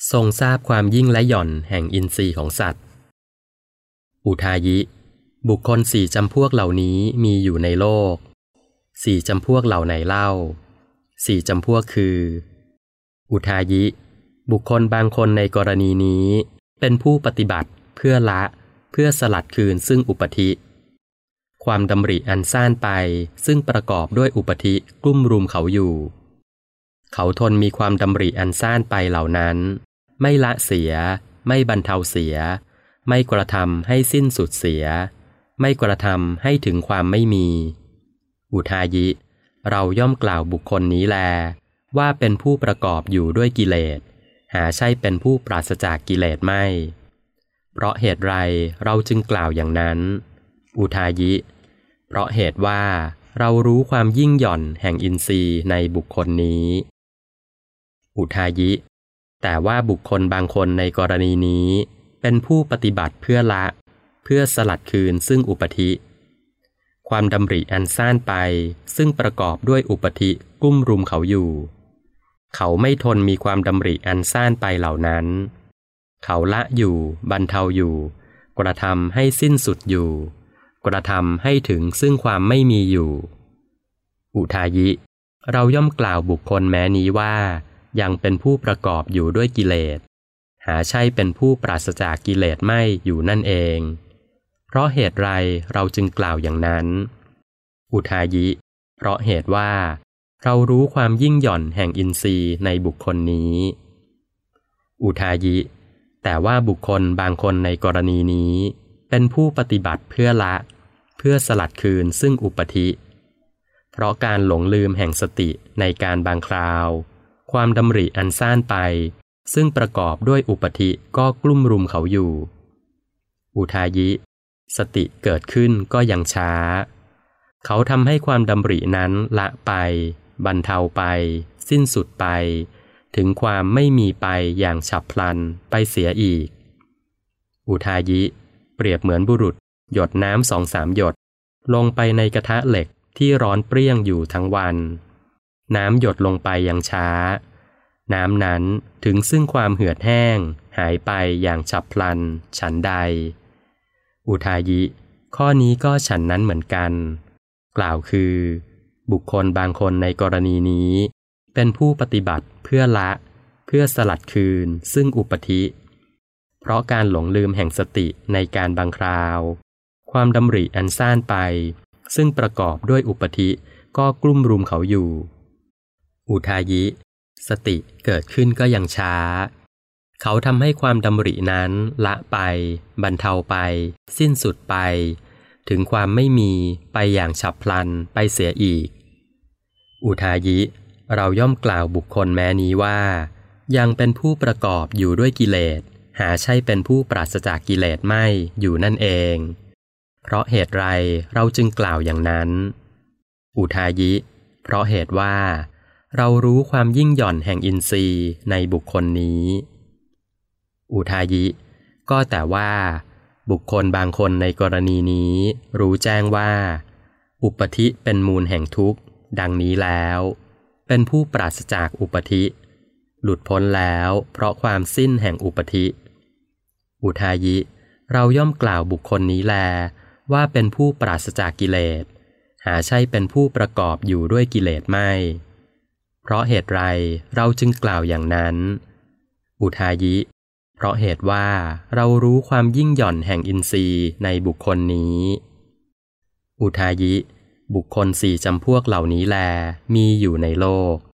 ทรงทราบความยิ่งและหย่อนแห่งอินทรีย์ของสัตว์อุทายิบุคคลสี่จำพวกเหล่านี้มีอยู่ในโลกสี่จำพวกเหล่าไหนเล่าสี่จำพวกคืออุทายิบุคคลบางคนในกรณีนี้เป็นผู้ปฏิบัติเพื่อละเพื่อสลัดคืนซึ่งอุปธิความดำริอันซ่านไปซึ่งประกอบด้วยอุปธิกลุ่มรุมเขาอยู่เขาทนมีความดำริอันซ่านไปเหล่านั้นไม่ละเสียไม่บรรเทาเสียไม่กระทำให้สิ้นสุดเสียไม่กระทำให้ถึงความไม่มีอุทายิเราย่อมกล่าวบุคคลนี้แลว่าเป็นผู้ประกอบอยู่ด้วยกิเลสหาใช่เป็นผู้ปราศจากกิเลสไม่เพราะเหตุไรเราจึงกล่าวอย่างนั้นอุทายิเพราะเหตุว่าเรารู้ความยิ่งหย่อนแห่งอินทรีย์ในบุคคลนี้อุทายิแต่ว่าบุคคลบางคนในกรณีนี้เป็นผู้ปฏิบัติเพื่อละเพื่อสลัดคืนซึ่งอุปธิความดำริอันซ่านไปซึ่งประกอบด้วยอุปธิกุ้มรุมเขาอยู่เขาไม่ทนมีความดำริอันซ่านไปเหล่านั้นเขาละอยู่บรรเทาอยู่กระทำให้สิ้นสุดอยู่กระทำให้ถึงซึ่งความไม่มีอยู่อุทายิเราย่อมกล่าวบุคคลแม้นี้ว่ายังเป็นผู้ประกอบอยู่ด้วยกิเลสหาใช่เป็นผู้ปราศจากกิเลสไม่อยู่นั่นเองเพราะเหตุไรเราจึงกล่าวอย่างนั้นอุทายิเพราะเหตุว่าเรารู้ความยิ่งหย่อนแห่งอินทรีย์ในบุคคลนี้อุทายิแต่ว่าบุคคลบางคนในกรณีนี้เป็นผู้ปฏิบัติเพื่อละเพื่อสลัดคืนซึ่งอุปธิเพราะการหลงลืมแห่งสติในการบางคราวความดำริอันซ่านไปซึ่งประกอบด้วยอุปธิก็กลุ่มรุมเขาอยู่อุทายิสติเกิดขึ้นก็ยังช้าเขาทำให้ความดำรินั้นละไปบรรเทาไปสิ้นสุดไปถึงความไม่มีไปอย่างฉับพลันไปเสียอีกอุทายิเปรียบเหมือนบุรุษหยดน้ำ2-3 หยดลงไปในกระทะเหล็กที่ร้อนเปรี้ยงอยู่ทั้งวันน้ำหยดลงไปอย่างช้าน้ำนั้นถึงซึ่งความเหือดแห้งหายไปอย่างฉับพลันฉันใดอุทายิข้อนี้ก็ฉันนั้นเหมือนกันกล่าวคือบุคคลบางคนในกรณีนี้เป็นผู้ปฏิบัติเพื่อละเพื่อสลัดคืนซึ่งอุปธิเพราะการหลงลืมแห่งสติในการบางคราวความดำริอันซ่านไปซึ่งประกอบด้วยอุปธิก็กลุ่มรุมเขาอยู่อุทายิสติเกิดขึ้นก็ยังช้าเขาทำให้ความดำรินั้นละไปบรรเทาไปสิ้นสุดไปถึงความไม่มีไปอย่างฉับพลันไปเสียอีกอุทายิเราย่อมกล่าวบุคคลแม้นี้ว่ายังเป็นผู้ประกอบอยู่ด้วยกิเลสหาใช่เป็นผู้ปราศจากกิเลสไม่อยู่นั่นเองเพราะเหตุไรเราจึงกล่าวอย่างนั้นอุทายิเพราะเหตุว่าเรารู้ความยิ่งหย่อนแห่งอินทรีย์ในบุคคลนี้อุทายิก็แต่ว่าบุคคลบางคนในกรณีนี้รู้แจ้งว่าอุปธิเป็นมูลแห่งทุกข์ดังนี้แล้วเป็นผู้ปราศจากอุปธิหลุดพ้นแล้วเพราะความสิ้นแห่งอุปธิอุทายิเราย่อมกล่าวบุคคลนี้แลว่าเป็นผู้ปราศจากกิเลสหาใช่เป็นผู้ประกอบอยู่ด้วยกิเลสไม่เพราะเหตุไรเราจึงกล่าวอย่างนั้นอุทายิเพราะเหตุว่าเรารู้ความยิ่งหย่อนแห่งอินทรีย์ในบุคคลนี้อุทายิบุคคล4 จำพวกเหล่านี้แลมีอยู่ในโลก